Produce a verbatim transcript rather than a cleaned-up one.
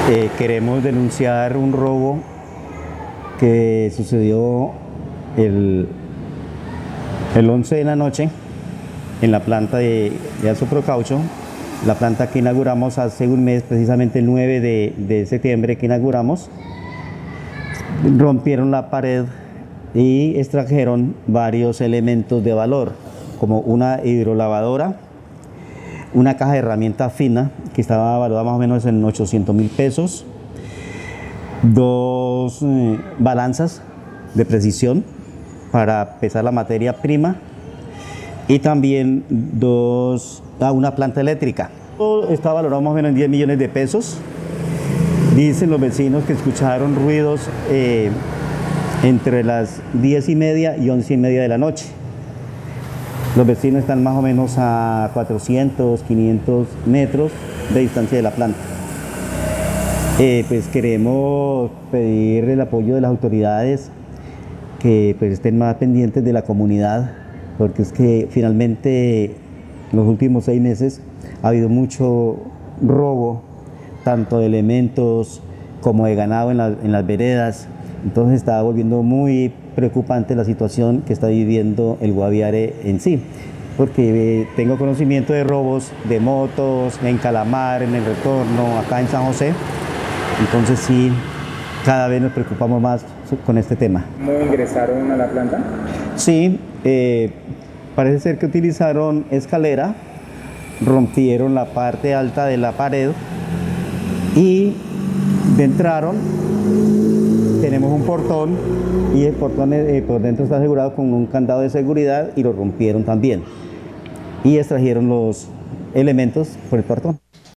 Eh, queremos denunciar un robo que sucedió el, el once de la noche en la planta de, de Azoprocaucho, la planta que inauguramos hace un mes, precisamente el nueve de septiembre que inauguramos. Rompieron la pared y extrajeron varios elementos de valor, como una hidrolavadora, una caja de herramientas fina que estaba valuada más o menos en ochocientos mil pesos, dos eh, balanzas de precisión para pesar la materia prima y también dos, ah, una planta eléctrica. Todo está valorado más o menos en diez millones de pesos. Dicen los vecinos que escucharon ruidos eh, entre las diez y media y once y media de la noche. Los vecinos están más o menos a cuatrocientos, quinientos metros de distancia de la planta. Eh, pues queremos pedir el apoyo de las autoridades que pues, estén más pendientes de la comunidad, porque es que finalmente en los últimos seis meses ha habido mucho robo, tanto de elementos como de ganado en, la, en las veredas. Entonces está volviendo muy preocupante la situación que está viviendo el Guaviare en sí, porque eh, tengo conocimiento de robos de motos en Calamar, en el retorno, acá en San José. Entonces sí, cada vez nos preocupamos más con este tema. ¿Cómo ingresaron a la planta? Sí, eh, parece ser que utilizaron escalera, rompieron la parte alta de la pared y entraron. Tenemos un portón y el portón eh, por dentro está asegurado con un candado de seguridad y lo rompieron también y extrajeron los elementos por el portón.